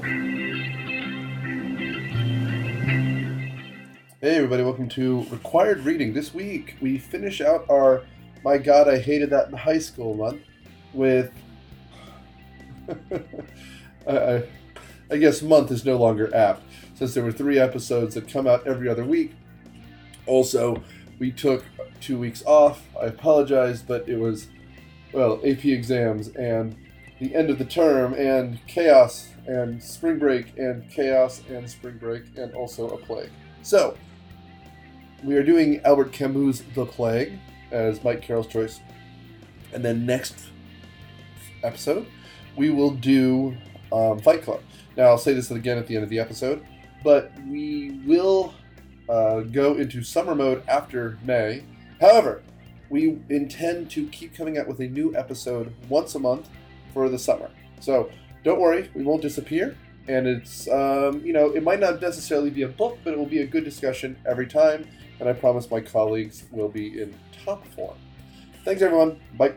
Hey everybody, welcome to Required Reading. This week we finish out our My God, I Hated That in High School month with... I guess month is no longer apt, since there were 3 episodes that come out every other week. Also, we took 2 weeks off. I apologize, but it was, well, AP exams and the end of the term and chaos and spring break and chaos and spring break and also a plague. So, we are doing Albert Camus' The Plague as Mike Carroll's choice. And then next episode, we will do Fight Club. Now, I'll say this again at the end of the episode, but we will go into summer mode after May. However, we intend to keep coming out with a new episode once a month for the summer. So, don't worry, we won't disappear. And it's, it might not necessarily be a book, but it will be a good discussion every time. And I promise my colleagues will be in top form. Thanks, everyone. Bye.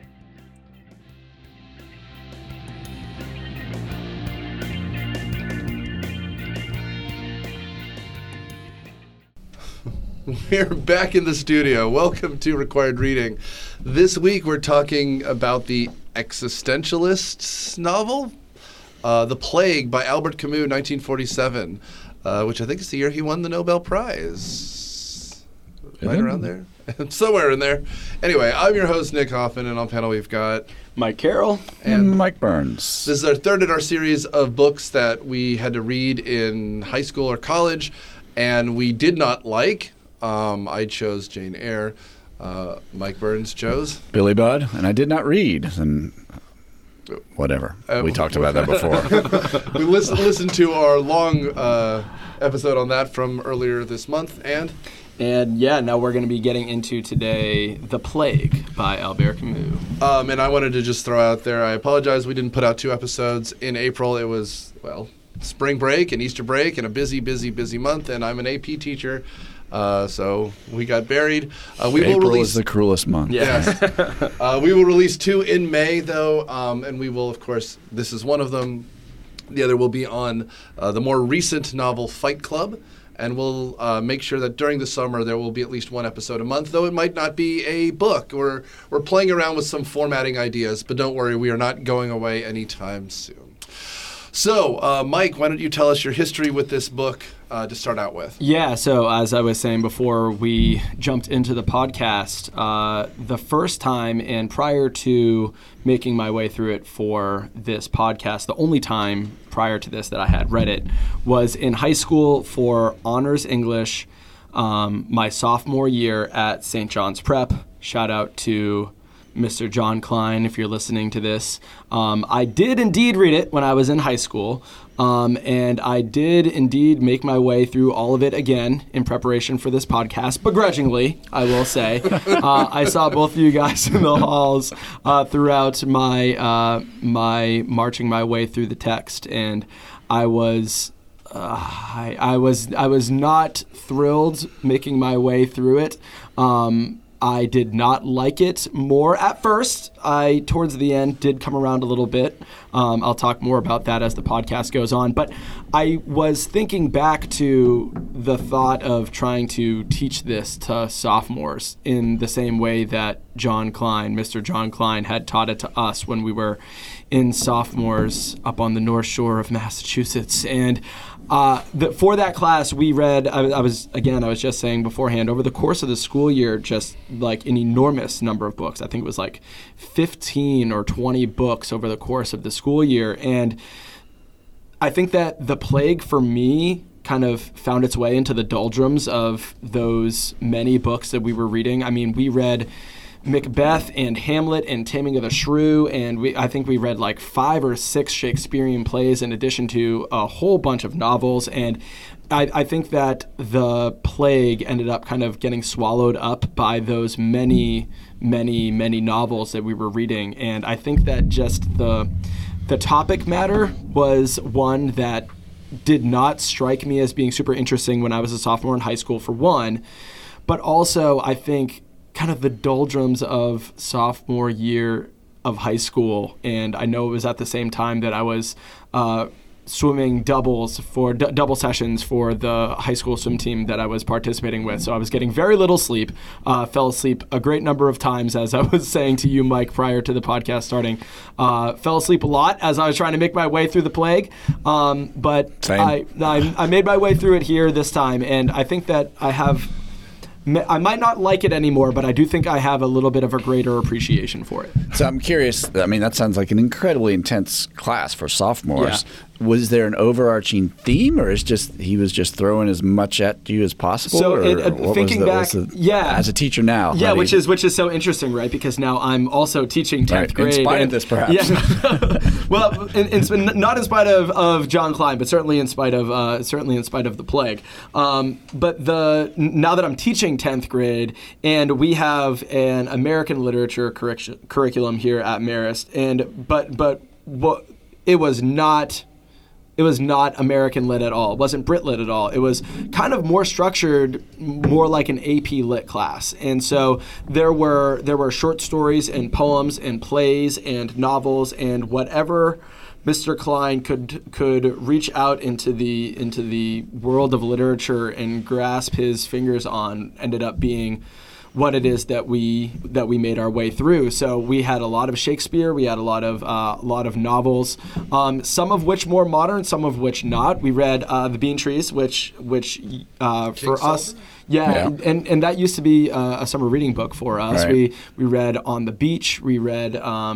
We're back in the studio. Welcome to Required Reading. This week we're talking about the existentialist novel, The Plague by Albert Camus, 1947, which I think is the year he won the Nobel Prize. Right around there? Somewhere in there. Anyway, I'm your host, Nick Hoffman, and on panel we've got Mike Carroll and Mike Burns. This is our third in our series of books that we had to read in high school or college, and we did not like. I chose Jane Eyre. Mike Burns chose Billy Budd, and I did not read. And whatever. We talked about that before. We listened to our long episode on that from earlier this month, And yeah, now we're going to be getting into today The Plague by Albert Camus. And I wanted to just throw out there, I apologize we didn't put out 2 episodes in April. It was, spring break and Easter break and a busy, busy, busy month, and I'm an AP teacher. So we got buried. April is the cruelest month. Yes. We will release 2 in May, though, and we will, of course, this is one of them. The other will be on the more recent novel Fight Club, and we'll make sure that during the summer there will be at least 1 episode a month, though it might not be a book. We're playing around with some formatting ideas, but don't worry, we are not going away anytime soon. So, Mike, why don't you tell us your history with this book to start out with? Yeah, so as I was saying before we jumped into the podcast, the first time and prior to making my way through it for this podcast, the only time prior to this that I had read it was in high school for honors English, my sophomore year at St. John's Prep. Shout out to Mr. John Klein, if you're listening to this. I did indeed read it when I was in high school, and I did indeed make my way through all of it again in preparation for this podcast, begrudgingly, I will say. I saw both of you guys in the halls throughout my marching my way through the text, and I was not thrilled making my way through it. I did not like it more at first. I, towards the end, did come around a little bit. I'll talk more about that as the podcast goes on. But I was thinking back to the thought of trying to teach this to sophomores in the same way that John Klein, Mr. John Klein, had taught it to us when we were in sophomores up on the North Shore of Massachusetts. And for that class, we read, I was just saying beforehand, over the course of the school year, just like an enormous number of books. I think it was like 15 or 20 books over the course of the school year. And I think that The Plague, for me, kind of found its way into the doldrums of those many books that we were reading. I mean, we read Macbeth and Hamlet and Taming of the Shrew, and I think we read like 5 or 6 Shakespearean plays in addition to a whole bunch of novels, and I think that The Plague ended up kind of getting swallowed up by those many, many, many novels that we were reading, and I think that just the topic matter was one that did not strike me as being super interesting when I was a sophomore in high school, for one, but also I think kind of the doldrums of sophomore year of high school. And I know it was at the same time that I was swimming double sessions for the high school swim team that I was participating with. So I was getting very little sleep, fell asleep a great number of times, as I was saying to you, Mike, prior to the podcast starting. Fell asleep a lot as I was trying to make my way through the plague. But I made my way through it here this time, and I think that I might not like it anymore, but I do think I have a little bit of a greater appreciation for it. So I'm curious. I mean, that sounds like an incredibly intense class for sophomores. Yeah. Was there an overarching theme, or he was just throwing as much at you as possible? So thinking back, as a teacher now, which is so interesting, right? Because now I'm also teaching 10th grade. In spite of this, perhaps. Yeah. Well, not in spite of John Klein, but certainly in spite of the plague. But now that I'm teaching 10th grade, and we have an American literature curriculum here at Marist, it was not American lit at all. It wasn't Brit lit at all. It was kind of more structured, more like an AP lit class. And so there were short stories and poems and plays and novels and whatever Mr. Klein could reach out into the world of literature and grasp his fingers on ended up being what it is that we made our way through. So we had a lot of Shakespeare, we had a lot of novels, some of which more modern, some of which not. We read The Bean Trees, which for us, and that used to be a summer reading book for us. Right. We read On the Beach. We read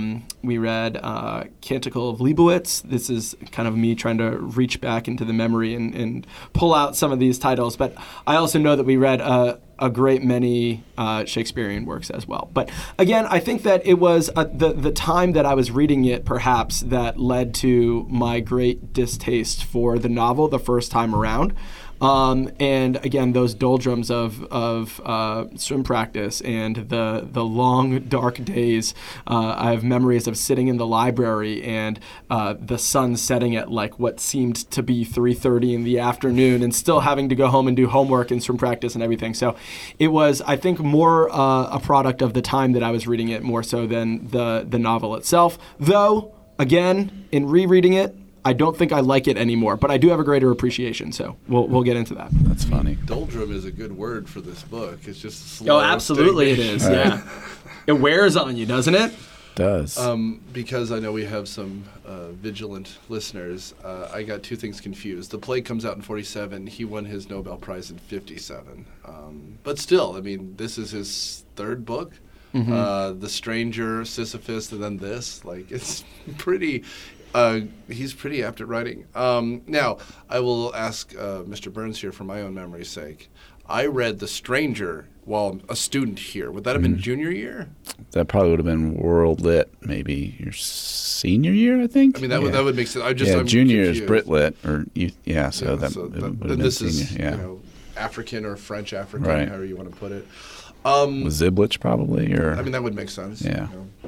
Canticle of Leibowitz. This is kind of me trying to reach back into the memory and pull out some of these titles. But I also know that we read a great many Shakespearean works as well. But again, I think that it was the time that I was reading it, perhaps, that led to my great distaste for the novel the first time around. And again, those doldrums of swim practice and the long, dark days. I have memories of sitting in the library and the sun setting at like what seemed to be 3:30 in the afternoon, and still having to go home and do homework and swim practice and everything. So it was, I think, more a product of the time that I was reading it, more so than the novel itself. Though, again, in rereading it, I don't think I like it anymore, but I do have a greater appreciation, so we'll get into that. That's funny. Doldrum is a good word for this book. It's just slow. Oh, absolutely it is, yeah. It wears on you, doesn't it? It does. Because I know we have some vigilant listeners, I got two things confused. The Plague comes out in 47. He won his Nobel Prize in 57. But still, I mean, this is his third book. Mm-hmm. The Stranger, Sisyphus, and then this. Like, it's pretty... he's pretty apt at writing. Now, I will ask Mr. Burns here for my own memory's sake. I read The Stranger while a student here. Would that have been junior year? That probably would have been World Lit, maybe your senior year, I think. I mean, that would make sense. I'm junior confused. is Brit Lit, or would have been this senior. Is African or French African, however you want to put it. Ziblich probably, or I mean, that would make sense. Yeah.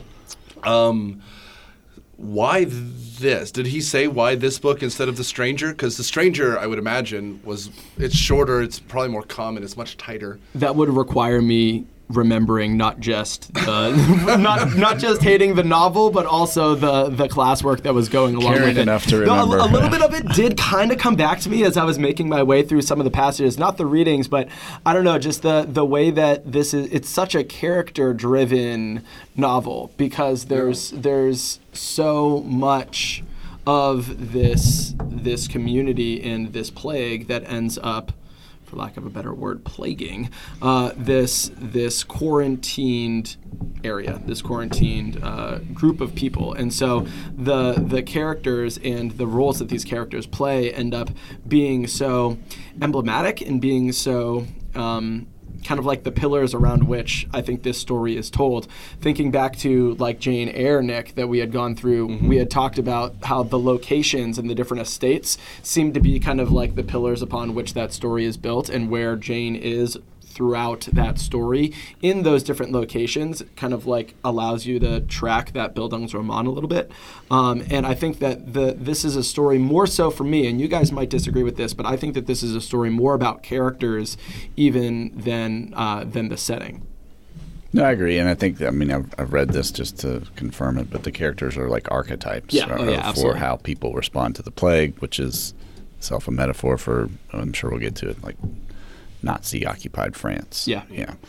Why this? Did he say why this book instead of The Stranger? Because The Stranger, I would imagine, it's shorter, it's probably more common, it's much tighter. That would require me remembering not just not just hating the novel, but also the classwork that was going along with it. Enough to remember. A little bit of it did kind of come back to me as I was making my way through some of the passages, not the readings, but I don't know, just the way that it's such a character-driven novel, because there's so much of this community and this plague that ends up, for lack of a better word, plaguing this quarantined area, this quarantined group of people. And so the characters and the roles that these characters play end up being so emblematic and being so kind of like the pillars around which I think this story is told. Thinking back to like Jane Eyre, Nick, that we had gone through, we had talked about how the locations and the different estates seem to be kind of like the pillars upon which that story is built, and where Jane is throughout that story in those different locations kind of like allows you to track that Bildungsroman a little bit. And I think that this is a story more so for me, and you guys might disagree with this, but I think that this is a story more about characters even than the setting. No, I agree, and I think I've read this just to confirm it, but the characters are like archetypes for how people respond to the plague, which is itself a metaphor for, I'm sure we'll get to it, like Nazi-occupied France. Yeah.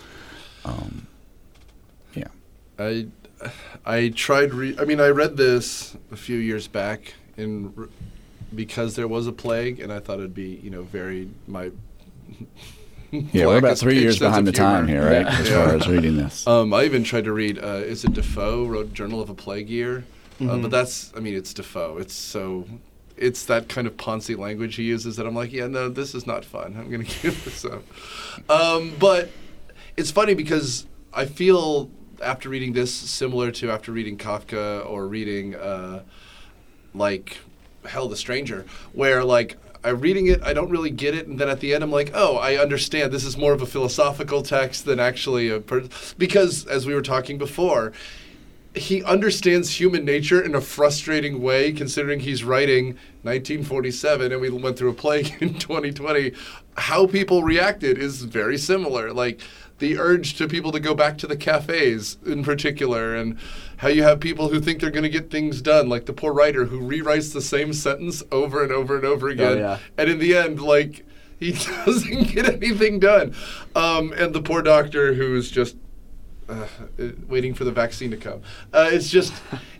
I tried. I read this a few years back because there was a plague, and I thought it'd be very my. Yeah, we're about 3 years behind the time here, right? As far as reading this. I even tried to read. Is it Defoe wrote Journal of a Plague Year? But that's. It's Defoe. It's that kind of Ponzi language he uses that I'm like, yeah, no, this is not fun. I'm going to give this up. But it's funny because I feel after reading this similar to after reading Kafka or reading like Hell the Stranger, where like I'm reading it, I don't really get it, and then at the end I'm like, oh, I understand. This is more of a philosophical text than actually because as we were talking before, he understands human nature in a frustrating way, considering he's writing 1947 and we went through a plague in 2020. How people reacted is very similar. Like the urge to people to go back to the cafes in particular, and how you have people who think they're going to get things done, like the poor writer who rewrites the same sentence over and over and over again. Oh, yeah. And in the end, like, he doesn't get anything done. And the poor doctor who's just waiting for the vaccine to come. It's just,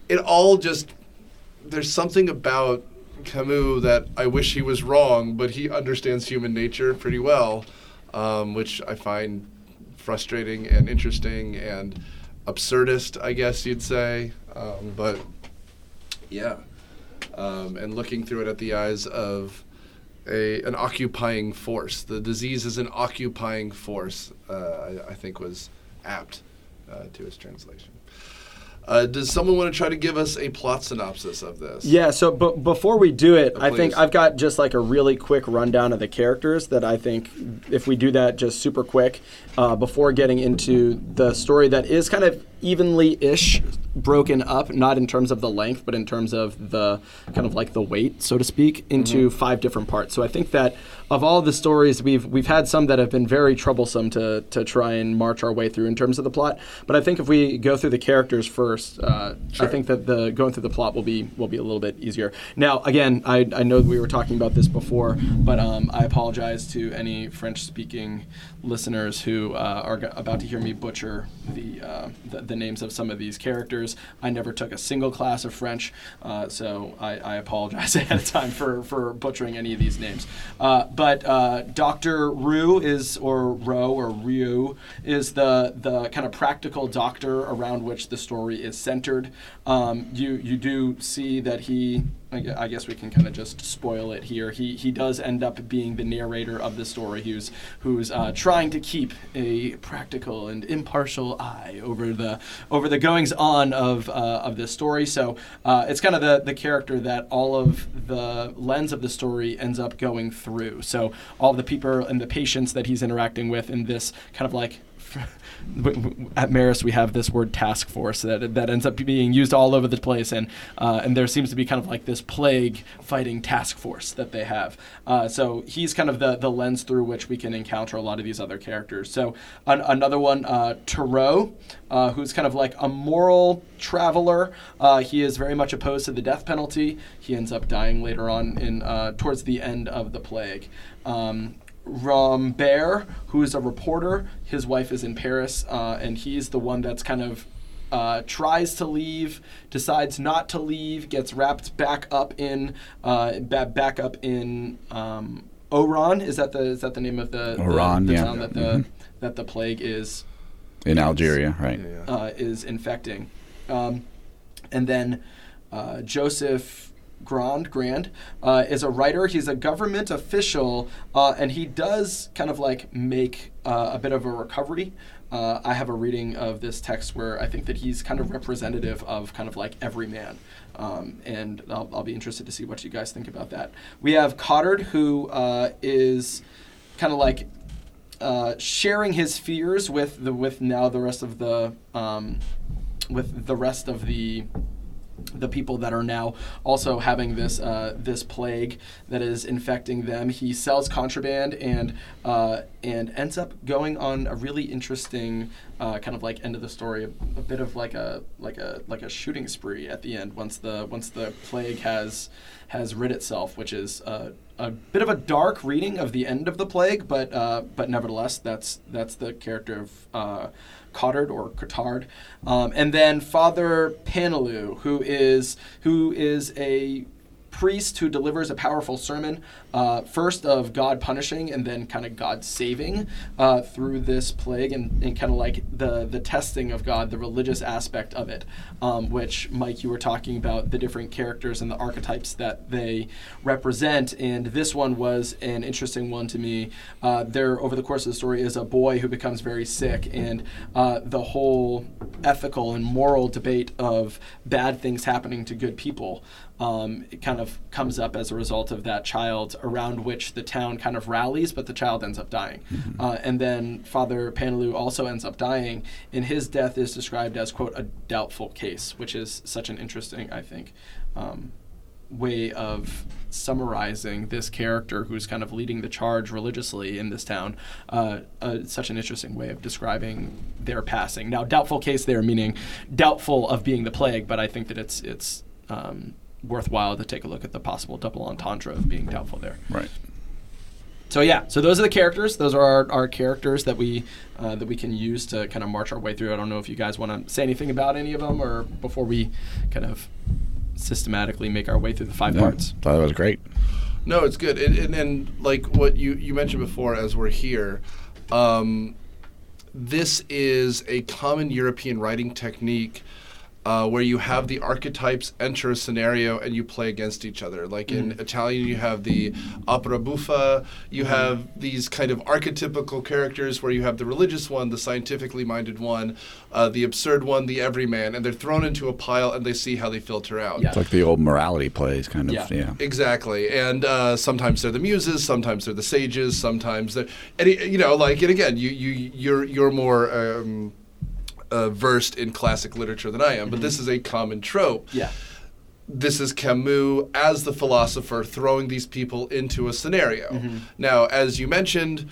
there's something about Camus that I wish he was wrong, but he understands human nature pretty well, which I find frustrating and interesting and absurdist, I guess you'd say. But yeah, and looking through it at the eyes of an occupying force. The disease is an occupying force, I think was apt to his translation. Does someone want to try to give us a plot synopsis of this? Yeah, so before we do it, I think I've got just like a really quick rundown of the characters that I think if we do that just super quick before getting into the story that is kind of evenly-ish broken up, not in terms of the length, but in terms of the kind of like the weight, so to speak, into 5 different parts. So I think that of all the stories, we've had some that have been very troublesome to try and march our way through in terms of the plot. But I think if we go through the characters first, sure. I think that going through the plot will be a little bit easier. Now, again, I know we were talking about this before, but I apologize to any French-speaking listeners who are about to hear me butcher the names of some of these characters. I never took a single class of French, so I apologize ahead of time for butchering any of these names. But Dr. Roux is the kind of practical doctor around which the story is centered. You do see that he, I guess we can kind of just spoil it here. He does end up being the narrator of the story, who's trying to keep a practical and impartial eye over the goings on of this story. So it's kind of the character that all of the lens of the story ends up going through. So all the people and the patients that he's interacting with in this kind of like. At Marist, we have this word task force that ends up being used all over the place, and there seems to be kind of like this plague fighting task force that they have. So he's kind of the lens through which we can encounter a lot of these other characters. So another one, Tarot, who's kind of like a moral traveler. He is very much opposed to the death penalty. He ends up dying later on towards the end of the plague. Rambert, who is a reporter, his wife is in Paris, and he's the one that's kind of tries to leave, decides not to leave, gets wrapped back up in Oran. Is that the name of the Oran, the town that the plague is in Algeria, right? Is infecting, and then Joseph Grand is a writer. He's a government official, and he does kind of like make a bit of a recovery. I have a reading of this text where I think that he's kind of representative of kind of like every man, and I'll be interested to see what you guys think about that. We have Cottard, who is kind of like sharing his fears with the rest of the people that are now also having this plague that is infecting them. He sells contraband and ends up going on a really interesting kind of like end of the story, a bit of like a shooting spree at the end once the plague has rid itself, which is a bit of a dark reading of the end of the plague, but nevertheless that's the character of Cotard. And then Father Panelu, who is a priest who delivers a powerful sermon, first of God punishing and then kind of God saving through this plague, and kind of like the testing of God, the religious aspect of it, which, Mike, you were talking about the different characters and the archetypes that they represent, and this one was an interesting one to me. There, over the course of the story, is a boy who becomes very sick, and the whole ethical and moral debate of bad things happening to good people it kind of comes up as a result of that child, around which the town kind of rallies, but the child ends up dying. And then Father Panelu also ends up dying, and his death is described as, quote, a doubtful case, which is such an interesting, I think, way of summarizing this character who's kind of leading the charge religiously in this town. Such an interesting way of describing their passing. Now, doubtful case there meaning doubtful of being the plague, but I think that it's worthwhile to take a look at the possible double entendre of being doubtful there. Right. So yeah, so those are the characters. Those are our characters that we can use to kind of march our way through. I don't know if you guys want to say anything about any of them, or before we kind of systematically make our way through the 5 parts. Thought it was great. No, it's good. And like what you mentioned before as we're here, this is a common European writing technique where you have the archetypes enter a scenario and you play against each other. Like in Italian, you have the opera buffa, you have these kind of archetypical characters where you have the religious one, the scientifically minded one, the absurd one, the everyman, and they're thrown into a pile and they see how they filter out. Yeah. It's like the old morality plays, kind of. Yeah. Exactly. And sometimes they're the muses, sometimes they're the sages, sometimes they're, and again, you're more versed in classic literature than I am, but this is a common trope. Yeah. This is Camus as the philosopher throwing these people into a scenario. Now, as you mentioned,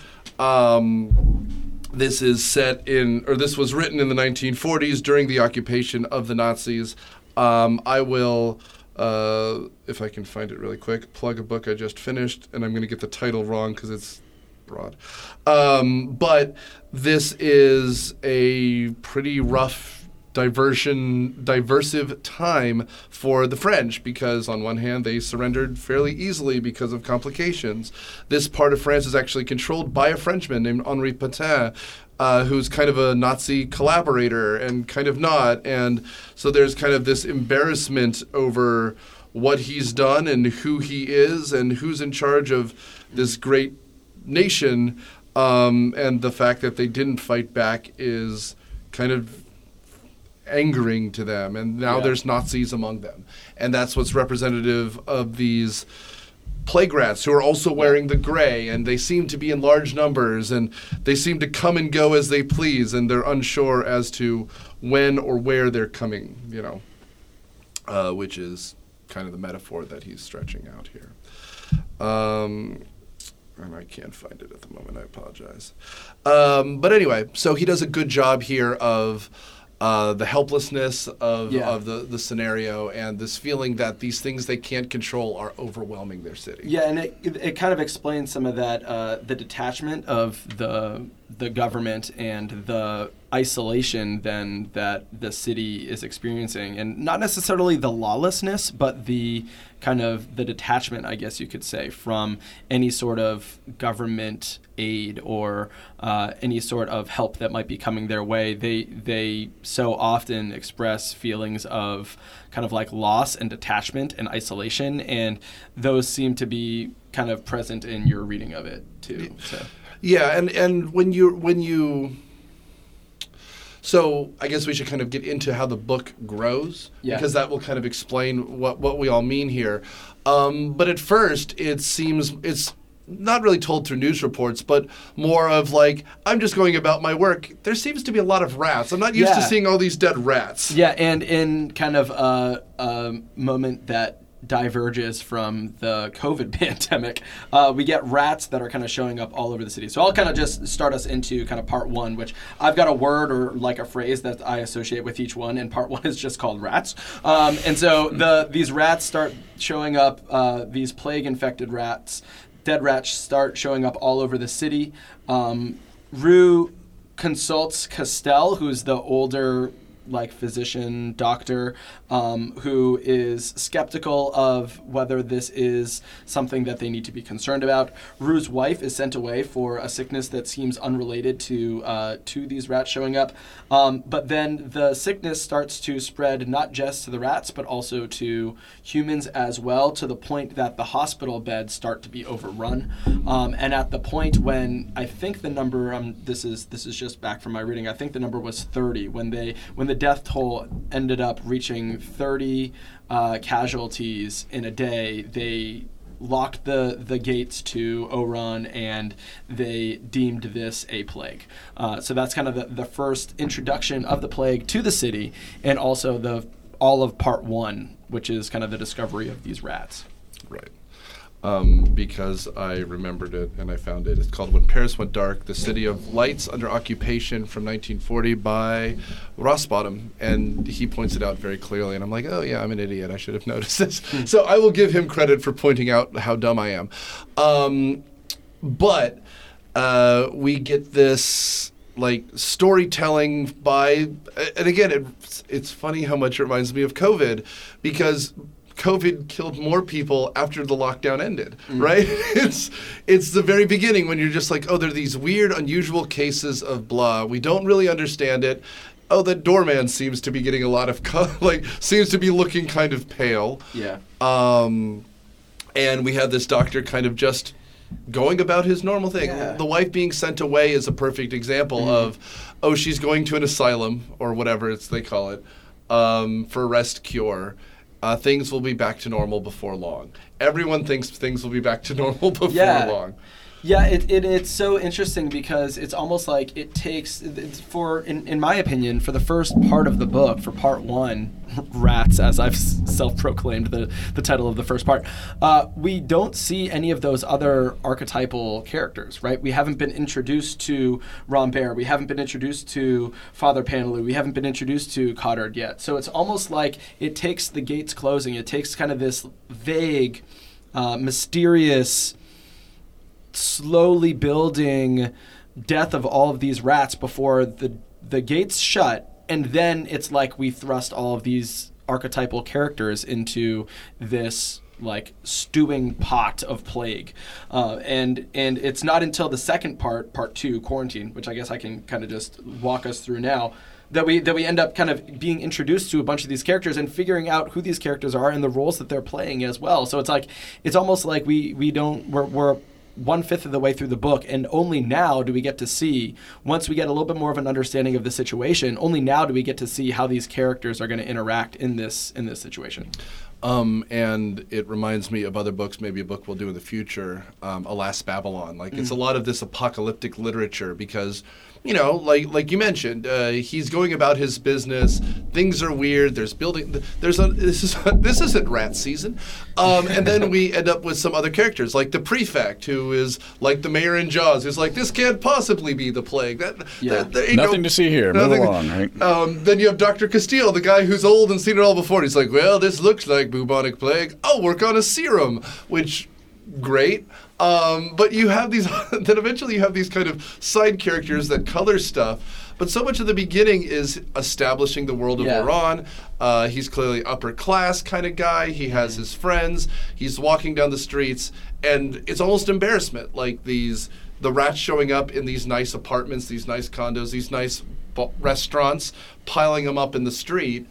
this was written in the 1940s during the occupation of the Nazis. I will, if I can find it really quick, plug a book I just finished, and I'm going to get the title wrong because it's broad. But this is a pretty rough, diversive time for the French, because on one hand they surrendered fairly easily because of complications. This part of France is actually controlled by a Frenchman named Henri Pétain, who's kind of a Nazi collaborator and kind of not. And so there's kind of this embarrassment over what he's done and who he is and who's in charge of this great nation, and the fact that they didn't fight back is kind of angering to them, and now there's Nazis among them, and that's what's representative of these plague rats who are also wearing the gray, and they seem to be in large numbers, and they seem to come and go as they please, and they're unsure as to when or where they're coming, which is kind of the metaphor that he's stretching out here. And I can't find it at the moment. I apologize. But anyway, so he does a good job here of the helplessness of the scenario, and this feeling that these things they can't control are overwhelming their city. Yeah, and it kind of explains some of that, the detachment of the government and the isolation then that the city is experiencing, and not necessarily the lawlessness, but the kind of the detachment, I guess you could say, from any sort of government aid or any sort of help that might be coming their way. They so often express feelings of kind of like loss and detachment and isolation, and those seem to be kind of present in your reading of it too. So. Yeah, and when you so I guess we should kind of get into how the book grows, because that will kind of explain what we all mean here. But at first, it seems it's not really told through news reports, but more of like, I'm just going about my work. There seems to be a lot of rats. I'm not used to seeing all these dead rats. Yeah, and in kind of a moment that diverges from the COVID pandemic. We get rats that are kind of showing up all over the city. So I'll kind of just start us into kind of part one, which I've got a word or like a phrase that I associate with each one, and part one is just called rats. And so these rats start showing up, these plague-infected rats, dead rats start showing up all over the city. Rue consults Castell, who's the older physician, doctor, who is skeptical of whether this is something that they need to be concerned about. Rue's wife is sent away for a sickness that seems unrelated to these rats showing up. But then the sickness starts to spread not just to the rats, but also to humans as well, to the point that the hospital beds start to be overrun. And at the point when I think the number, this is just back from my reading, I think the number was 30, when the death toll ended up reaching 30 casualties in a day, they locked the gates to Oran, and they deemed this a plague. So that's kind of the first introduction of the plague to the city, and also all of part one, which is kind of the discovery of these rats. Right. Because I remembered it and I found it. It's called When Paris Went Dark, The City of Lights Under Occupation from 1940 by Rossbottom. And he points it out very clearly. And I'm like, oh, yeah, I'm an idiot. I should have noticed this. So I will give him credit for pointing out how dumb I am. But we get this storytelling by, and again, it's funny how much it reminds me of COVID, because COVID killed more people after the lockdown ended, right? It's the very beginning when you're just like, oh, there are these weird, unusual cases of blah. We don't really understand it. Oh, that doorman seems to be getting a lot of, seems to be looking kind of pale. Yeah. And we have this doctor kind of just going about his normal thing. Yeah. The wife being sent away is a perfect example of, oh, she's going to an asylum or whatever they call it, for rest cure. Things will be back to normal before long. Everyone thinks things will be back to normal before long. Yeah, it's so interesting because it's almost like it takes, in my opinion, for the first part of the book, for part one, Rats, as I've self-proclaimed the title of the first part, we don't see any of those other archetypal characters, right? We haven't been introduced to Rambert. We haven't been introduced to Father Panelou. We haven't been introduced to Cottard yet. So it's almost like it takes the gates closing. It takes kind of this vague, mysterious, slowly building death of all of these rats before the gates shut, and then it's like we thrust all of these archetypal characters into this stewing pot of plague, and it's not until the second part two, Quarantine, which I guess I can kind of just walk us through now, that we end up kind of being introduced to a bunch of these characters and figuring out who these characters are and the roles that they're playing as well. So it's almost like we're 1/5 of the way through the book, and only now do we get to see, once we get a little bit more of an understanding of the situation, only now do we get to see how these characters are going to interact in this situation. And it reminds me of other books, maybe a book we'll do in the future, Alas, Babylon. It's a lot of this apocalyptic literature because, like you mentioned, he's going about his business. Things are weird. This isn't rat season. And then we end up with some other characters, like the prefect, who is like the mayor in Jaws, who's like, this can't possibly be the plague. Nothing to see here. Move along, right? Then you have Dr. Castile, the guy who's old and seen it all before. And he's like, well, this looks like bubonic plague. I'll work on a serum, which, great. But you have these, then eventually you have these kind of side characters that color stuff. But so much of the beginning is establishing the world of Oran. He's clearly upper class kind of guy. He has his friends. He's walking down the streets, and it's almost embarrassment. The rats showing up in these nice apartments, these nice condos, these nice restaurants, piling them up in the street.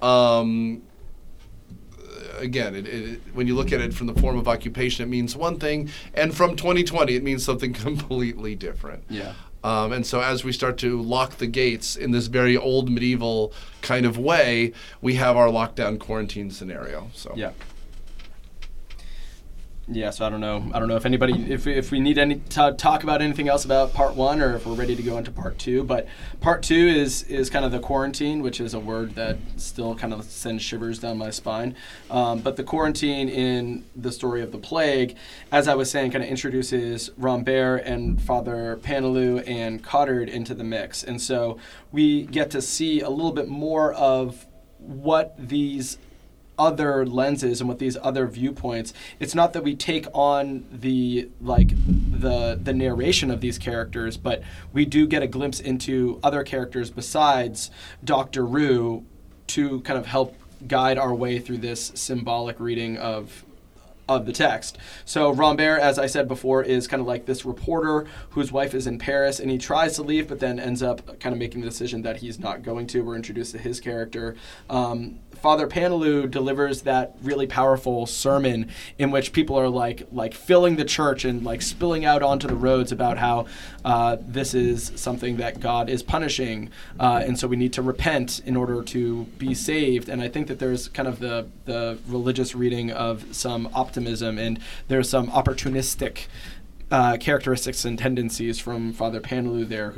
Again, when you look at it from the form of occupation, it means one thing, and from 2020, it means something completely different. Yeah. And so as we start to lock the gates in this very old medieval kind of way, we have our lockdown quarantine scenario. So yeah. Yeah, so I don't know if anybody, if we need any talk about anything else about part 1, or if we're ready to go into part 2. But part 2 is kind of the quarantine, which is a word that still kind of sends shivers down my spine. But the quarantine in the story of the plague, as I was saying, kind of introduces Rambert and Father Paneloux and Cottard into the mix. And so we get to see a little bit more of what these other lenses and with these other viewpoints. It's not that we take on the narration of these characters, but we do get a glimpse into other characters besides Dr. Roux to kind of help guide our way through this symbolic reading of the text. So Rambert, as I said before, is kind of like this reporter whose wife is in Paris, and he tries to leave, but then ends up kind of making the decision that he's not going to. We're introduced to his character. Father Paneloux delivers that really powerful sermon in which people are like filling the church and like spilling out onto the roads about how this is something that God is punishing, and so we need to repent in order to be saved. And I think that there's kind of the religious reading of some optimism, and there's some opportunistic characteristics and tendencies from Father Paneloux there,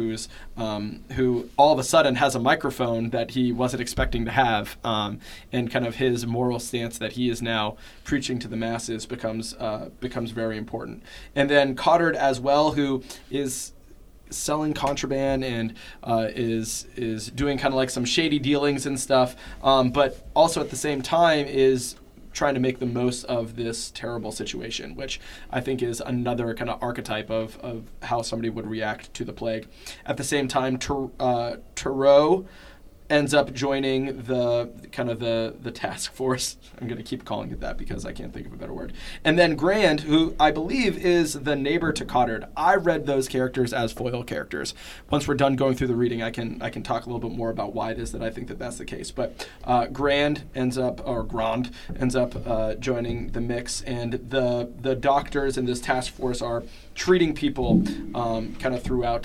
who all of a sudden has a microphone that he wasn't expecting to have, and kind of his moral stance that he is now preaching to the masses becomes very important. And then Cottard as well, who is selling contraband and is doing kind of like some shady dealings and stuff, but also at the same time is trying to make the most of this terrible situation, which I think is another kind of archetype of how somebody would react to the plague. At the same time, Turreau ends up joining the task force. I'm going to keep calling it that because I can't think of a better word. And then Grand, who I believe is the neighbor to Cottard. I read those characters as foil characters. Once we're done going through the reading, I can talk a little bit more about why it is that I think that that's the case. But Grand ends up joining the mix, and the doctors in this task force are treating people kind of throughout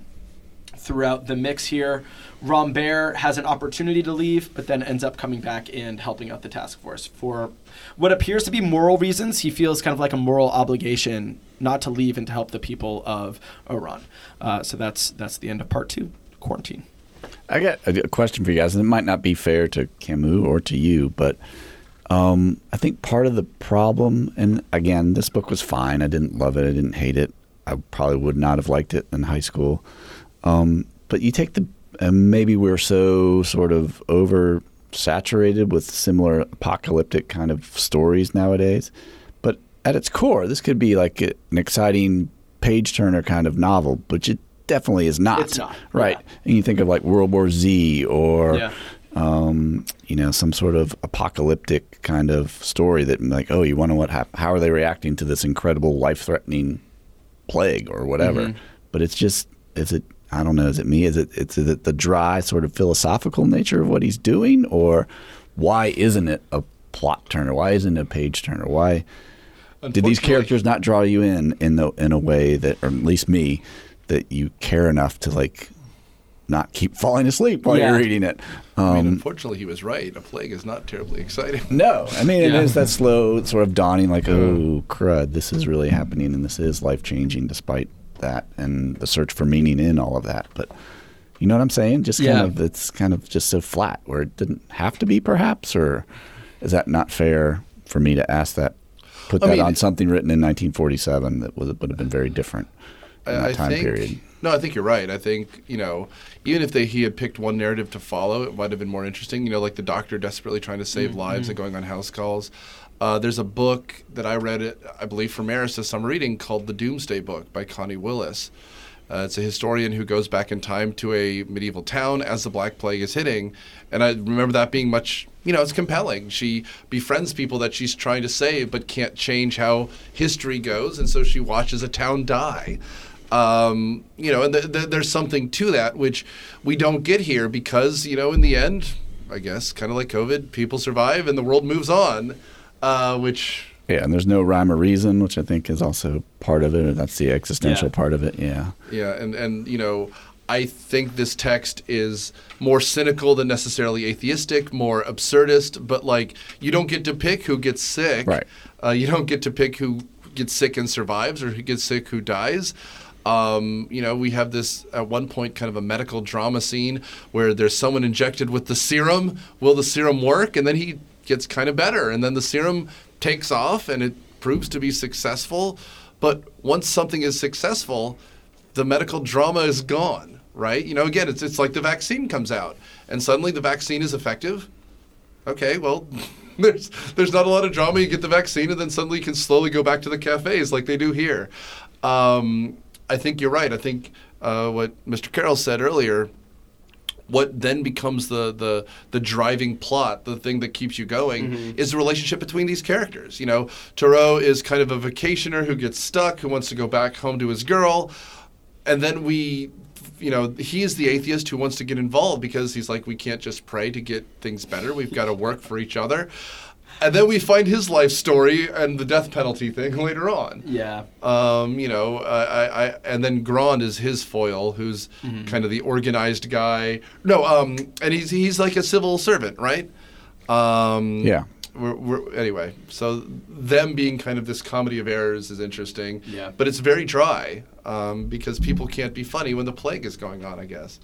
the mix here. Rambert has an opportunity to leave, but then ends up coming back and helping out the task force for what appears to be moral reasons. He feels kind of like a moral obligation not to leave and to help the people of Oran. So that's the end of part 2, quarantine. I got a question for you guys, and it might not be fair to Camus or to you, but I think part of the problem, and again, this book was fine. I didn't love it. I didn't hate it. I probably would not have liked it in high school. But you take maybe we're so sort of oversaturated with similar apocalyptic kind of stories nowadays. But at its core, this could be like an exciting page-turner kind of novel, which it definitely is not. It's not. Right. Yeah. And you think of like World War Z or, some sort of apocalyptic kind of story that like, oh, you wonder how are they reacting to this incredible life-threatening plague or whatever. Mm-hmm. But it's just, I don't know, is it me? Is it the dry sort of philosophical nature of what he's doing? Or why isn't it a plot turner? Why isn't it a page turner? Why did these characters not draw you in a way that, or at least me, that you care enough to like not keep falling asleep while you're reading it? Unfortunately, he was right. A plague is not terribly exciting. No. I mean, it is that slow sort of dawning like, oh, crud, this is really happening and this is life-changing despite that and the search for meaning in all of that. But you know what I'm saying? Just it's kind of just so flat where it didn't have to be, perhaps, or is that not fair for me to ask that? Put that on something written in 1947 that would have been very different in that time period. No, I think you're right. I think, even if he had picked one narrative to follow, it might have been more interesting. Like the doctor desperately trying to save lives and going on house calls. There's a book that I read, I believe, for Maristus I'm reading called The Doomsday Book by Connie Willis. It's a historian who goes back in time to a medieval town as the Black Plague is hitting. And I remember that being much, it's compelling. She befriends people that she's trying to save but can't change how history goes. And so she watches a town die. And there's something to that which we don't get here because, in the end, I guess, kind of like COVID, people survive and the world moves on. And there's no rhyme or reason, which I think is also part of it. That's the existential part of it. Yeah. Yeah, and I think this text is more cynical than necessarily atheistic, more absurdist, but like you don't get to pick who gets sick. Right. You don't get to pick who gets sick and survives or who gets sick who dies. We have this at one point kind of a medical drama scene where there's someone injected with the serum. Will the serum work? And then he gets kind of better. And then the serum takes off and it proves to be successful. But once something is successful, the medical drama is gone. Right? Again, it's like the vaccine comes out and suddenly the vaccine is effective. Okay, well, there's not a lot of drama. You get the vaccine and then suddenly you can slowly go back to the cafes like they do here. I think you're right. I think what Mr. Carroll said earlier, what then becomes the driving plot, the thing that keeps you going, is the relationship between these characters. Tarot is kind of a vacationer who gets stuck, who wants to go back home to his girl. And then he is the atheist who wants to get involved because he's like, we can't just pray to get things better. We've got to work for each other. And then we find his life story and the death penalty thing later on. Yeah. And then Grand is his foil, who's kind of the organized guy. No, and he's like a civil servant, right? Yeah. Anyway, so them being kind of this comedy of errors is interesting. Yeah. But it's very dry because people can't be funny when the plague is going on, I guess.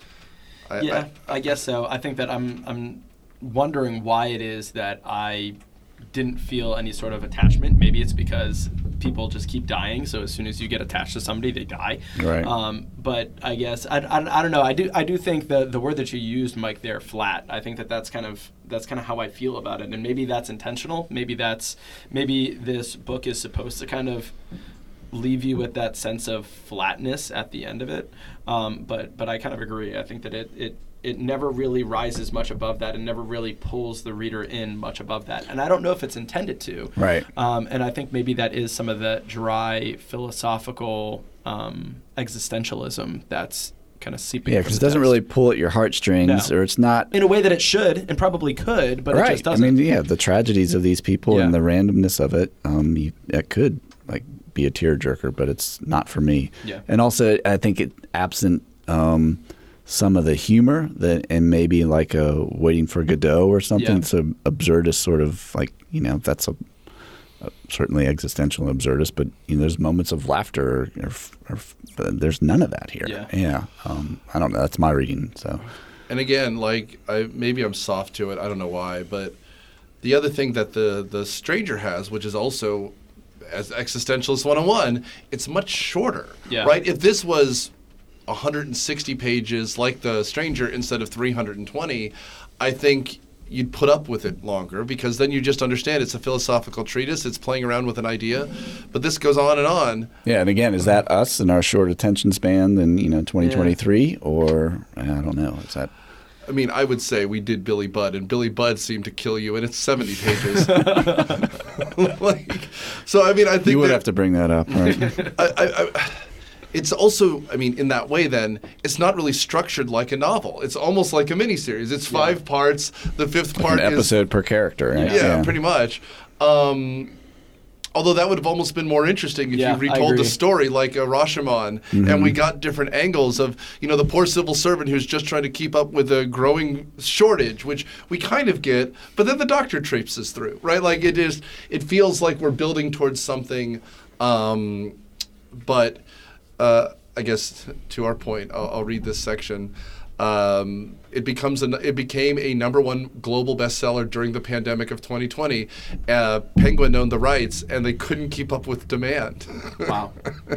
I guess so. I think that I'm wondering why it is that I didn't feel any sort of attachment. Maybe it's because people just keep dying, so as soon as you get attached to somebody, they die. Right. But I guess I don't know. I do think the word that you used, Mike, there, flat. I think that's kind of how I feel about it, and maybe that's intentional. Maybe this book is supposed to kind of leave you with that sense of flatness at the end of it. But I kind of agree. I think that it never really rises much above that and never really pulls the reader in much above that. And I don't know if it's intended to. Right. And I think maybe that is some of the dry philosophical existentialism that's kind of seeping. Yeah, because it doesn't really pull at your heartstrings, or it's not in a way that it should and probably could, but it just doesn't. I mean, the tragedies of these people and the randomness of it, that could be a tearjerker, but it's not for me. Yeah. And also, I think it absent some of the humor and maybe like a Waiting for Godot or something. It's an absurdist sort of that's a certainly existential and absurdist, but there's moments of laughter or there's none of that here. Yeah. I don't know. That's my reading. So. And again, maybe I'm soft to it. I don't know why, but the other thing that the Stranger has, which is also as Existentialist 101, it's much shorter. Yeah. Right? If this was 160 pages like The Stranger instead of 320, I think you'd put up with it longer because then you just understand it's a philosophical treatise. It's playing around with an idea. But this goes on and on. Yeah, and again, is that us and our short attention span in 2023? Or, I don't know, is that... I mean, I would say we did Billy Budd, and Billy Budd seemed to kill you, and it's 70 pages. So, I mean, I think... You would have to bring that up, right? It's also, in that way then, it's not really structured like a novel. It's almost like a miniseries. It's 5 parts. The 5th part is... an episode per character. Right? Yeah, pretty much. Although that would have almost been more interesting if you retold the story like a Rashomon, and we got different angles of, the poor civil servant who's just trying to keep up with a growing shortage, which we kind of get, but then the doctor traipses through, right? Like it feels like we're building towards something, but I guess to our point, I'll read this section. It became a #1 global bestseller during the pandemic of 2020. Penguin owned the rights, and they couldn't keep up with demand. Wow.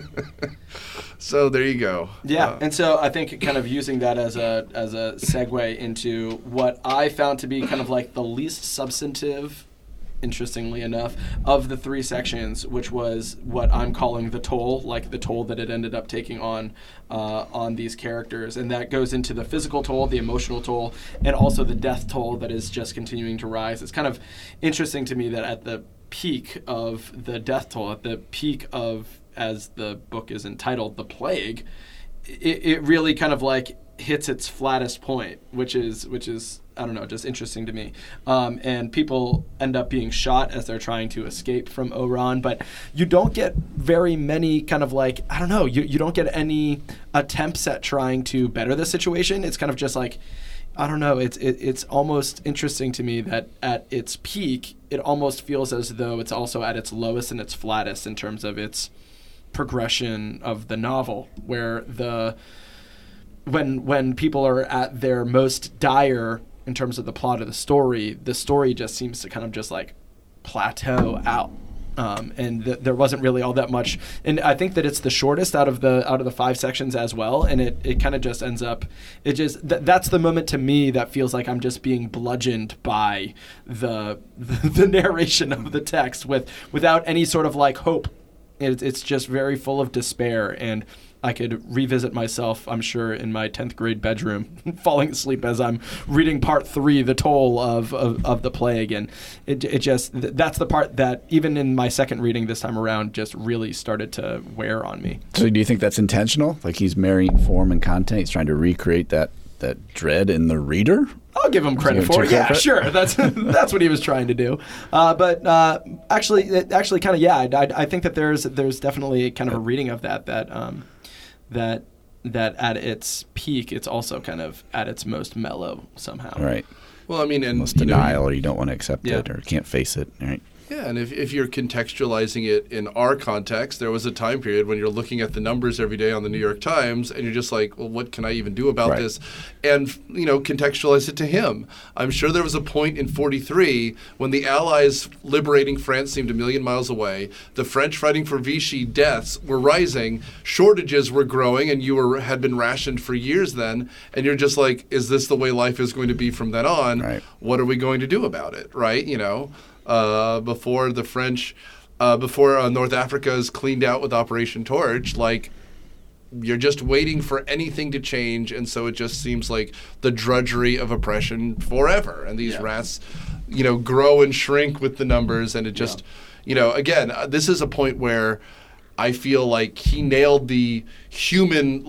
So there you go. Yeah, and so I think kind of using that as a segue into what I found to be kind of like the least substantive, interestingly enough, of the 3 sections, which was what I'm calling the toll, like the toll that it ended up taking on these characters. And that goes into the physical toll, the emotional toll, and also the death toll that is just continuing to rise. It's kind of interesting to me that at the peak of the death toll, at the peak of, as the book is entitled, the plague, it really kind of like hits its flattest point, which is I don't know, just interesting to me. And people end up being shot as they're trying to escape from Oran, but you don't get very many kind of like, I don't know, you don't get any attempts at trying to better the situation. It's kind of just like, I don't know, it's almost interesting to me that at its peak, it almost feels as though it's also at its lowest and its flattest in terms of its progression of the novel, where when people are at their most dire in terms of the plot of the story just seems to kind of just like plateau out. And there wasn't really all that much, and I think that it's the shortest out of the 5 sections as well, and it kind of just ends up, that's the moment to me that feels like I'm just being bludgeoned by the narration of the text without any sort of like hope. It's just very full of despair, and I could revisit myself, I'm sure, in my 10th grade bedroom, falling asleep as I'm reading part 3, The Toll of the play again. It just, that's the part that, even in my second reading this time around, just really started to wear on me. So do you think that's intentional? Like he's marrying form and content? He's trying to recreate that dread in the reader? I'll give him credit for it. Yeah, sure. That's what he was trying to do. But actually, kind of, yeah. I think that there's definitely kind of a reading of that at its peak, it's also kind of at its most mellow somehow. Right. Well, I mean, and almost denial, or you don't want to accept it, or can't face it. Right. Yeah, and if you're contextualizing it in our context, there was a time period when you're looking at the numbers every day on the New York Times, and you're just like, well, what can I even do about this? And, contextualize it to him. I'm sure there was a point in 1943 when the Allies liberating France seemed a million miles away, the French fighting for Vichy, deaths were rising, shortages were growing, and you had been rationed for years then, and you're just like, is this the way life is going to be from then on? Right. What are we going to do about it, right? Before the French, before North Africa is cleaned out with Operation Torch, like, you're just waiting for anything to change, and so it just seems like the drudgery of oppression forever. And these rats, grow and shrink with the numbers, and it just, again, this is a point where I feel like he nailed the human,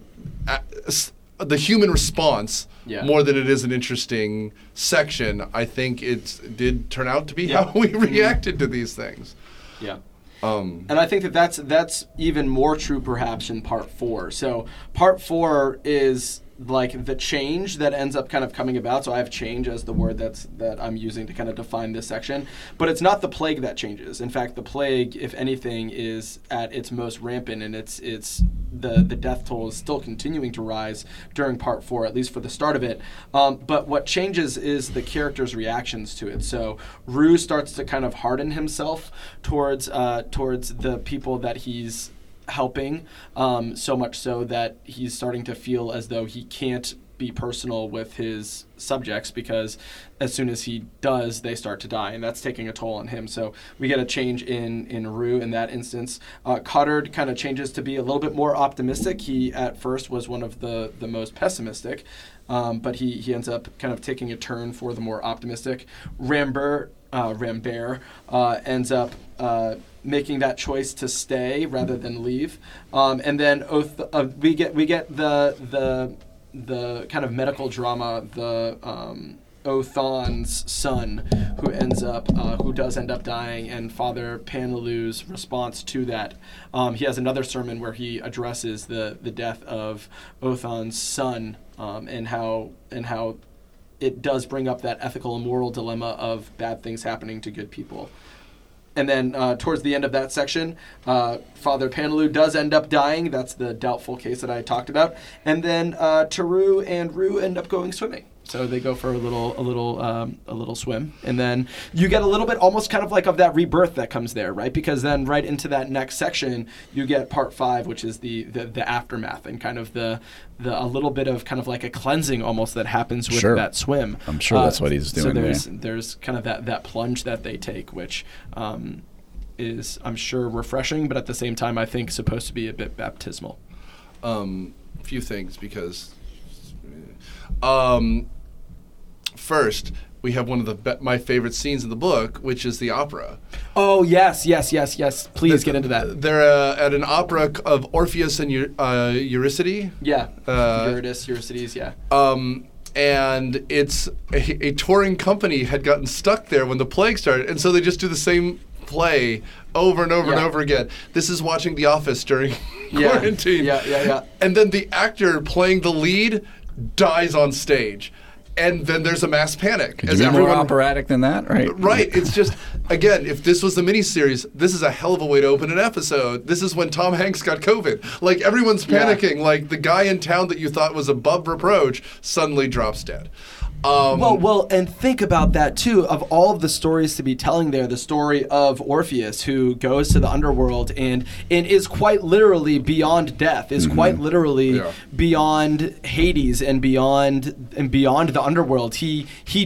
the human response more than it is an interesting section. I think it did turn out to be how we reacted to these things. Yeah. And I think that's even more true perhaps in part 4. So part 4 is like the change that ends up kind of coming about. So I have change as the word that I'm using to kind of define this section. But it's not the plague that changes. In fact, the plague, if anything, is at its most rampant, and it's the death toll is still continuing to rise during part 4, at least for the start of it. But what changes is the character's reactions to it. So Rue starts to kind of harden himself towards the people that he's helping, so much so that he's starting to feel as though he can't be personal with his subjects, because as soon as he does, they start to die, and that's taking a toll on him. So we get a change in Rue in that instance. Cottard kind of changes to be a little bit more optimistic. He at first was one of the most pessimistic, but he ends up kind of taking a turn for the more optimistic. Rambert ends up making that choice to stay rather than leave, and then we get the kind of medical drama, the Othan's son, who does end up dying, and Father Panelou's response to that. He has another sermon where he addresses the death of Othan's son, and how it does bring up that ethical and moral dilemma of bad things happening to good people. And then towards the end of that section, Father Panelou does end up dying. That's the doubtful case that I talked about. And then Teru and Rue end up going swimming. So they go for a little swim, and then you get a little bit almost kind of like of that rebirth that comes there, right? Because then right into that next section, you get part 5, which is the aftermath, and kind of the a little bit of kind of like a cleansing almost that happens with that swim. I'm sure that's what he's doing. So there's kind of that plunge that they take, which is, I'm sure, refreshing, but at the same time, I think supposed to be a bit baptismal. Few things, because first, we have one of my favorite scenes in the book, which is the opera. Oh, yes. Please get into that. They're at an opera of Orpheus and Eurydice. Yeah, Eurydice, yeah. And it's a touring company had gotten stuck there when the plague started, and so they just do the same play over and over and over again. This is watching The Office during quarantine. Yeah. And then the actor playing the lead dies on stage. And then there's a mass panic. Could you be more operatic than that? Right. It's just, again, if this was the miniseries, this is a hell of a way to open an episode. This is when Tom Hanks got COVID. Like, everyone's panicking. Yeah. Like, the guy in town that you thought was above reproach suddenly drops dead. Well, and think about that too. Of all of the stories to be telling there, the story of Orpheus, who goes to the underworld and is quite literally beyond death, is quite literally beyond Hades and beyond the underworld. He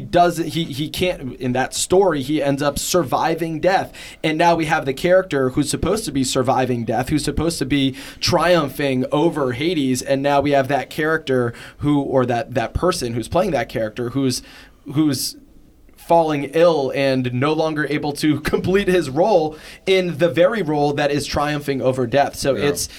can't. In that story, he ends up surviving death, and now we have the character who's supposed to be surviving death, who's supposed to be triumphing over Hades, and now we have that character that person who's playing that character who's falling ill and no longer able to complete his role in the very role that is triumphing over death. So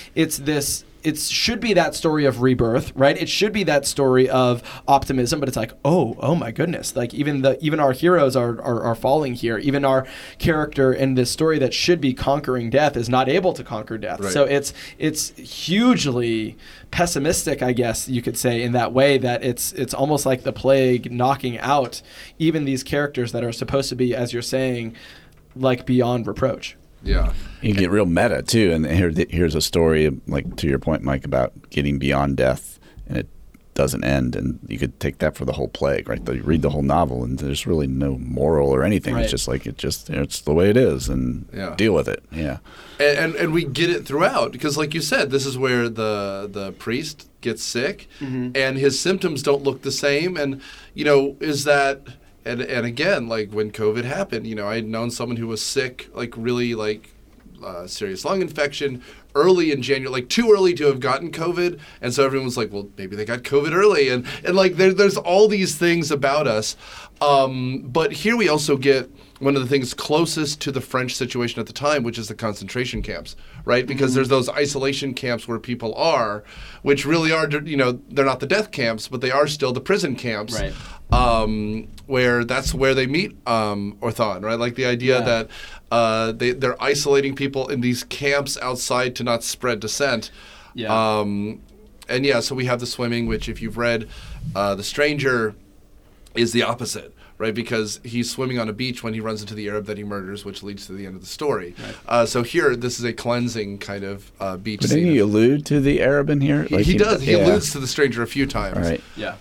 it should be that story of rebirth, right? It should be that story of optimism, but it's like, oh my goodness! Like even our heroes are falling here. Even our character in this story that should be conquering death is not able to conquer death. Right. So it's hugely pessimistic, I guess you could say, in that way, that it's almost like the plague knocking out even these characters that are supposed to be, as you're saying, like beyond reproach. Yeah. You get real meta, too. And here's a story, like to your point, Mike, about getting beyond death, and it doesn't end. And you could take that for the whole plague, right? You read the whole novel, and there's really no moral or anything. Right. It's just like it's the way it is, and deal with it. Yeah. And we get it throughout, because like you said, this is where the priest gets sick, and his symptoms don't look the same. And, is that... And again, like when COVID happened, I had known someone who was sick, like really serious lung infection early in January, like too early to have gotten COVID. And so everyone was like, well, maybe they got COVID early. And like there's all these things about us. But here we also get one of the things closest to the French situation at the time, which is the concentration camps, right? Because there's those isolation camps where people are, which really are, they're not the death camps, but they are still the prison camps. Right. Where that's where they meet Orthon, right? Like the idea that they're isolating people in these camps outside to not spread dissent. Yeah. So we have the swimming, which if you've read The Stranger, is the opposite, right? Because he's swimming on a beach when he runs into the Arab that he murders, which leads to the end of the story. Right. So here, this is a cleansing kind of beach scene. Didn't he allude to the Arab in here? He does. He alludes to the Stranger a few times. Right. Yeah.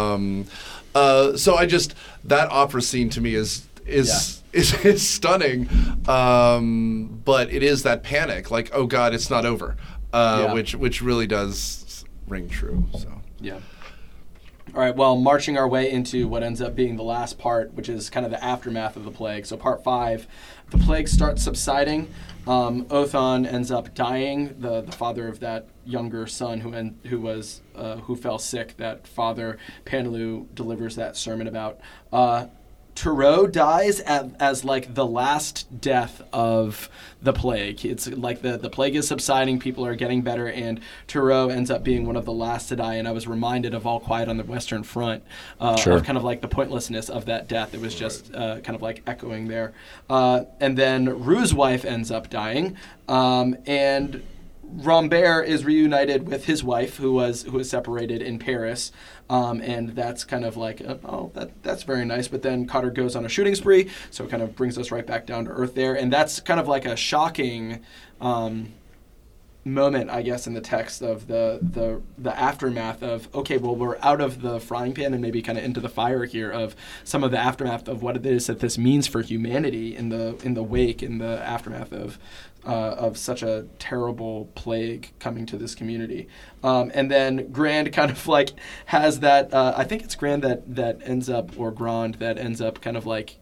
So that opera scene to me is stunning, but it is that panic, like, oh God, it's not over, which really does ring true. So yeah. All right, well, marching our way into what ends up being the last part, which is kind of the aftermath of the plague. So part 5, the plague starts subsiding. Othon ends up dying, the father of that younger son who fell sick, that Father Panelu delivers that sermon about. Turreau dies as like the last death of the plague. It's like the plague is subsiding, people are getting better, and Turreau ends up being one of the last to die. And I was reminded of All Quiet on the Western Front, of kind of like the pointlessness of that death. It was just kind of like echoing there. And then Rue's wife ends up dying, and Rambert is reunited with his wife, who was separated in Paris, and that's kind of like, that's very nice. But then Cotter goes on a shooting spree, so it kind of brings us right back down to earth there, and that's kind of like a shocking moment, I guess, in the text of the aftermath of, okay, well, we're out of the frying pan and maybe kind of into the fire here of some of the aftermath of what it is that this means for humanity in the wake, in the aftermath of such a terrible plague coming to this community. And then Grand kind of like has that, I think it's Grand that ends up, or Grand that ends up kind of like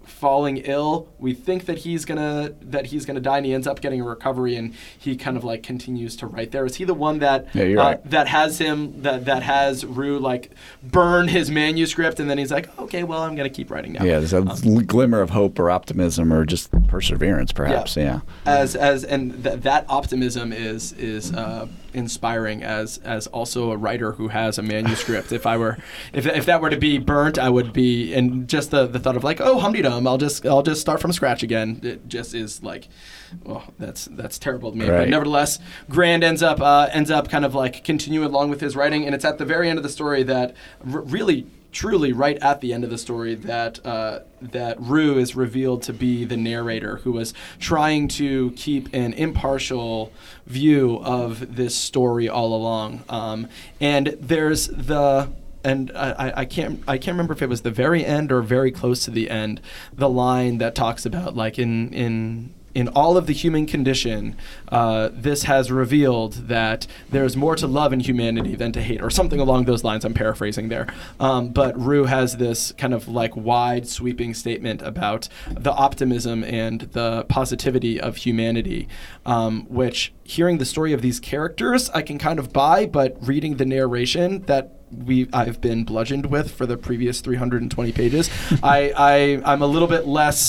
falling ill. We think that he's gonna die, and he ends up getting a recovery, and he kind of like continues to write there. Is he the one that right. that has Rue like burn his manuscript, and then he's like, okay, well, I'm gonna keep writing now. Yeah, there's a glimmer of hope or optimism or just perseverance, perhaps. Yeah. That optimism is inspiring as also a writer who has a manuscript. If that were to be burnt, I would be, and just the thought of like, oh, humdydum, I'll just start from scratch again. It just is like, well, that's terrible to me. Right. But nevertheless, Grand ends up kind of like continuing along with his writing, and it's at the very end of the story that really, truly, right at the end of the story, that Rue is revealed to be the narrator who was trying to keep an impartial view of this story all along. And there's I can't remember if it was the very end or very close to the end, the line that talks about like in all of the human condition, this has revealed that there's more to love in humanity than to hate, or something along those lines. I'm paraphrasing there. But Rue has this kind of like wide sweeping statement about the optimism and the positivity of humanity, which hearing the story of these characters, I can kind of buy, but reading the narration that I've been bludgeoned with for the previous 320 pages, I'm a little bit less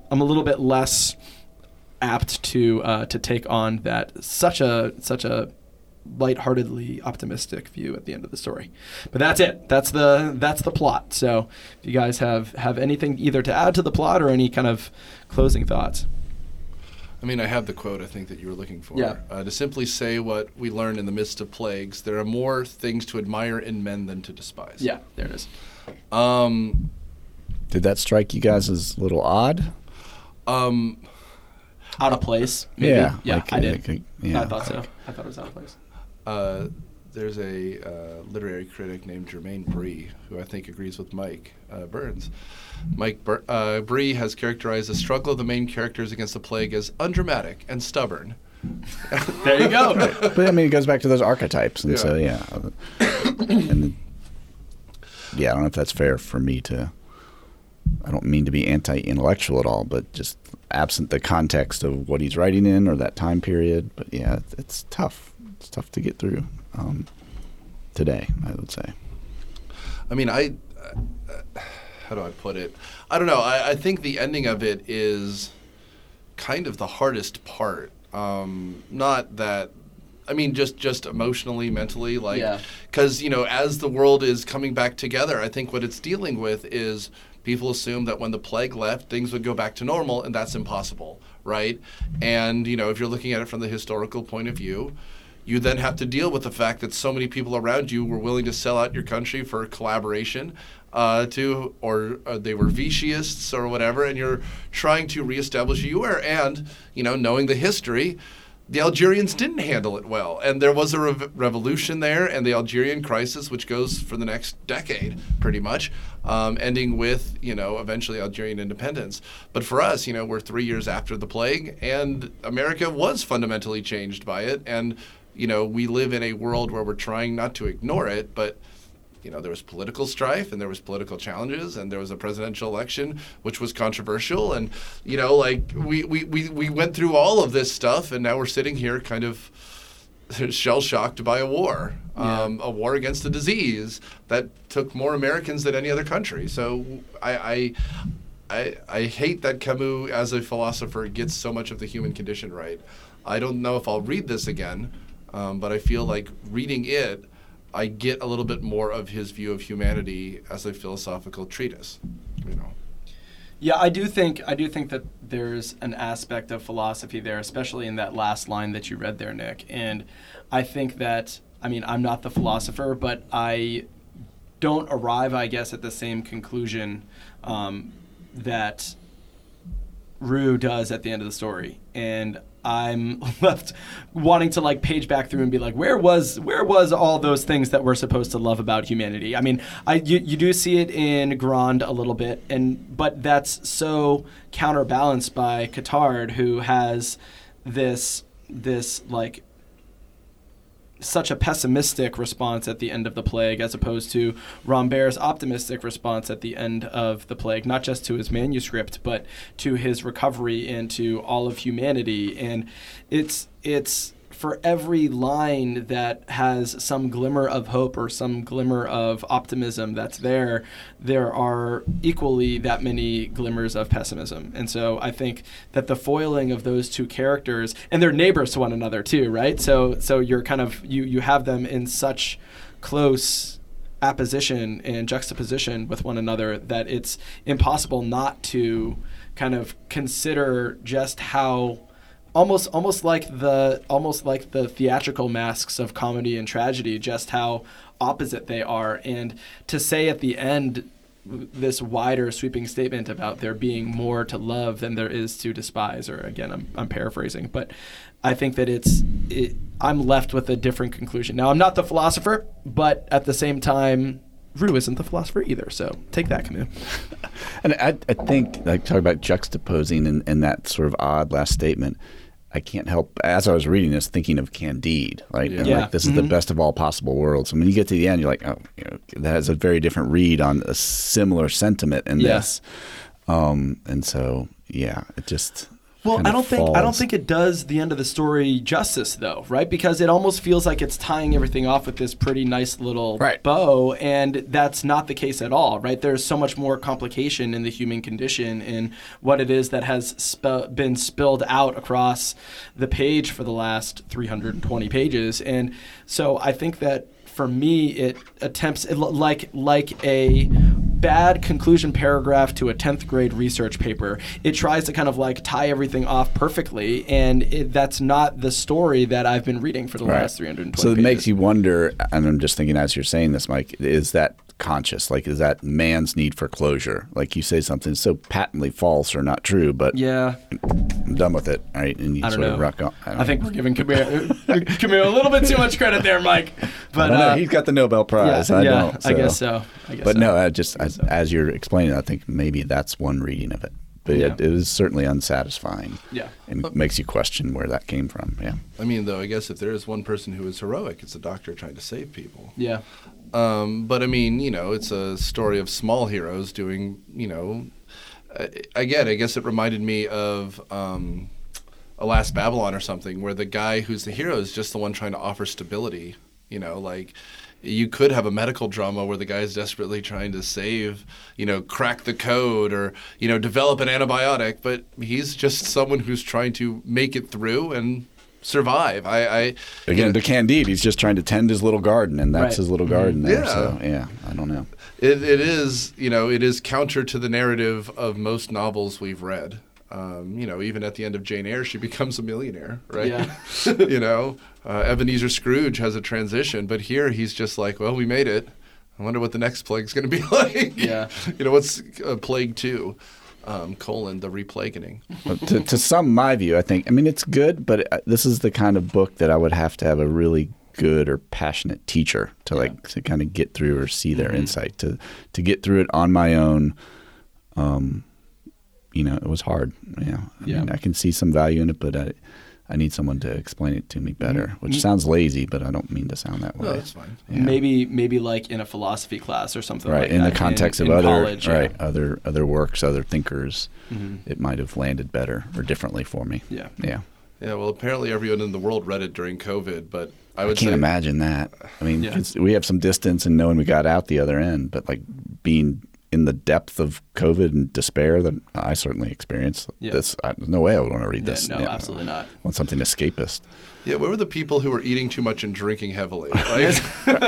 apt to take on that such a lightheartedly optimistic view at the end of the story. But that's it. That's the plot. So if you guys have anything either to add to the plot or any kind of closing thoughts. I mean, I have the quote I think that you were looking for. Yeah. To simply say what we learn in the midst of plagues, there are more things to admire in men than to despise. Yeah, there it is. Did that strike you guys as a little odd? Out of place, maybe. Yeah, I did. Yeah. I thought so. I thought it was out of place. There's a literary critic named Jermaine Bree, who I think agrees with Mike Burns. Bree has characterized the struggle of the main characters against the plague as undramatic and stubborn. There you go. But I mean, it goes back to those archetypes, and so I don't know if that's fair for me to. I don't mean to be anti-intellectual at all, but just absent the context of what he's writing in or that time period. But yeah, it's tough. It's tough to get through today, I would say. I mean, how do I put it? I don't know. I think the ending of it is kind of the hardest part. Not that, I mean, just emotionally, mentally, because, as the world is coming back together, I think what it's dealing with is people assume that when the plague left, things would go back to normal, and that's impossible, right? And, if you're looking at it from the historical point of view, you then have to deal with the fact that so many people around you were willing to sell out your country for collaboration, or they were Vichyists or whatever, and you're trying to reestablish who you were. And, knowing the history, the Algerians didn't handle it well. And there was a revolution there, and the Algerian crisis, which goes for the next decade, pretty much, ending with, eventually Algerian independence. But for us, we're 3 years after the plague, and America was fundamentally changed by it. And, we live in a world where we're trying not to ignore it, but there was political strife, and there was political challenges, and there was a presidential election, which was controversial. And, we went through all of this stuff, and now we're sitting here kind of shell-shocked by a war, a war against a disease that took more Americans than any other country. So I hate that Camus, as a philosopher, gets so much of the human condition right. I don't know if I'll read this again, but I feel like reading it, I get a little bit more of his view of humanity as a philosophical treatise, Yeah, I do think that there's an aspect of philosophy there, especially in that last line that you read there, Nick. And I think that, I'm not the philosopher, but I don't arrive, I guess, at the same conclusion that Rue does at the end of the story. And I'm left wanting to page back through and be like, where was all those things that we're supposed to love about humanity? You do see it in Grand a little bit, but that's so counterbalanced by Catard, who has this such a pessimistic response at the end of The Plague as opposed to Rambert's optimistic response at the end of The Plague, not just to his manuscript, but to his recovery and to all of humanity. And it's for every line that has some glimmer of hope or some glimmer of optimism that's there are equally that many glimmers of pessimism. And so I think that the foiling of those two characters, and they're neighbors to one another too, right? So you're kind of, you have them in such close apposition and juxtaposition with one another that it's impossible not to kind of consider just how almost like the theatrical masks of comedy and tragedy, just how opposite they are. And to say at the end this wider sweeping statement about there being more to love than there is to despise, or again, I'm paraphrasing, but I think that I'm left with a different conclusion. Now, I'm not the philosopher, but at the same time, Rue isn't the philosopher either, so take that, Camus. And I think, like, talk about juxtaposing and that sort of odd last statement, I can't help, as I was reading this, thinking of Candide, right? Yeah. And like, this is the best of all possible worlds. And when you get to the end, you're like, oh, that has a very different read on a similar sentiment in this. And so, it just... Well, I don't think it does the end of the story justice, though, right? Because it almost feels like it's tying everything off with this pretty nice little bow, and that's not the case at all, right? There's so much more complication in the human condition and what it is that has been spilled out across the page for the last 320 pages. And so I think that for me, it attempts like a bad conclusion paragraph to a 10th grade research paper. It tries to kind of like tie everything off perfectly, and that's not the story that I've been reading for the last 320 So it pages. makes you wonder, and I'm just thinking as you're saying this, Mike, is that conscious? Like, is that man's need for closure? Like, you say something so patently false or not true, but I'm done with it, right? And you sort of rock on. I think we're giving Camille a little bit too much credit there, Mike. But I don't know. He's got the Nobel Prize. I don't. So. I guess so. No, I just as you're explaining, I think maybe that's one reading of it. But it is certainly unsatisfying. Yeah. And it makes you question where that came from. Yeah. I mean, though, I guess if there is one person who is heroic, it's a doctor trying to save people. Yeah. But I mean, it's a story of small heroes doing, again, I guess it reminded me of Alas, Babylon or something, where the guy who's the hero is just the one trying to offer stability. Like you could have a medical drama where the guy is desperately trying to save, crack the code or, develop an antibiotic, but he's just someone who's trying to make it through and survive. Again, to Candide, he's just trying to tend his little garden, and that's his little garden there. So, I don't know. It is, it is counter to the narrative of most novels we've read. Even at the end of Jane Eyre, she becomes a millionaire, right? Yeah. Ebenezer Scrooge has a transition, but here he's just like, well, we made it. I wonder what the next plague's going to be like. Yeah. What's Plague 2? The replaguing. To sum my view, I think, it's good, but this is the kind of book that I would have to have a really good or passionate teacher to to kind of get through or see their insight. To get through it on my own, it was hard. I can see some value in it, but I need someone to explain it to me better, which sounds lazy, but I don't mean to sound that way. No, that's fine. Yeah. Maybe like in a philosophy class or something like that. In the context of other college, other works, other thinkers, it might have landed better or differently for me. Yeah. Yeah. Yeah, well, apparently everyone in the world read it during COVID, but I can't imagine that. We have some distance and knowing we got out the other end, but like being in the depth of COVID and despair that I certainly experienced. There's no way I would want to read this. No, absolutely not. I want something escapist. Yeah, where were the people who were eating too much and drinking heavily? Right?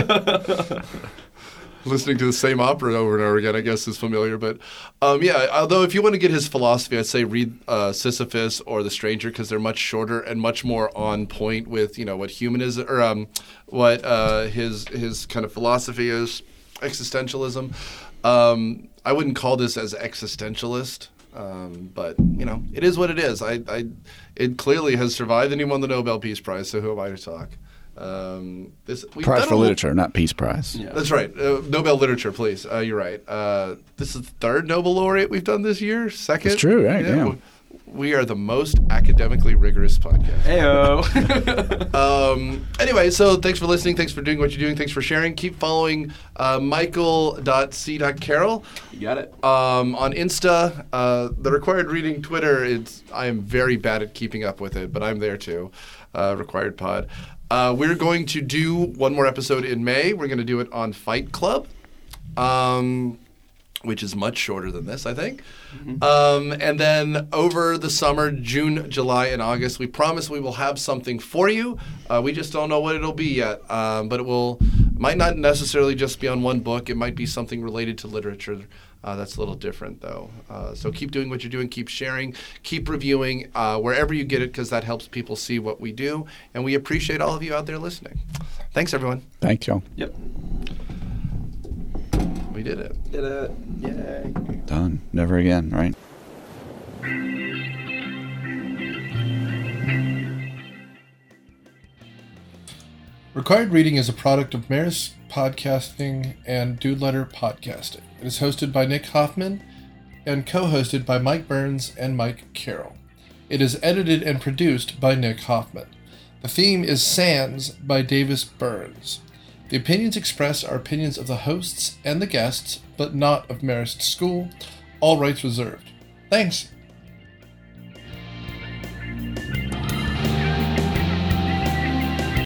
Listening to the same opera over and over again, I guess, is familiar. But, although if you want to get his philosophy, I'd say read Sisyphus or The Stranger, because they're much shorter and much more on point with, what humanism, or what his kind of philosophy is, existentialism. I wouldn't call this as existentialist, but it is what it is. It clearly has survived, and he won the Nobel Peace Prize. So who am I to talk? Prize for literature, not Peace Prize. Yeah. That's right. Nobel Literature, please. You're right. This is the third Nobel laureate we've done this year. Second. It's true, right? Yeah. We are the most academically rigorous podcast. Heyo. Anyway, so thanks for listening. Thanks for doing what you're doing. Thanks for sharing. Keep following Michael.c.carroll. You got it. On Insta, the Required Reading Twitter, I am very bad at keeping up with it, but I'm there too. Required Pod. We're going to do one more episode in May. We're going to do it on Fight Club, which is much shorter than this, I think. Mm-hmm. And then over the summer, June, July, and August, we promise we will have something for you. We just don't know what it'll be yet, but it might not necessarily just be on one book. It might be something related to literature. That's a little different, though. So keep doing what you're doing. Keep sharing. Keep reviewing wherever you get it, because that helps people see what we do. And we appreciate all of you out there listening. Thanks, everyone. Thank you. Yep. We did it. Did it. Yay. Done. Never again, right? Required Reading is a product of Marist Podcasting and Dude Letter Podcasting. It is hosted by Nick Hoffman and co-hosted by Mike Burns and Mike Carroll. It is edited and produced by Nick Hoffman. The theme is Sands by Davis Burns. The opinions expressed are opinions of the hosts and the guests, but not of Marist School. All rights reserved. Thanks.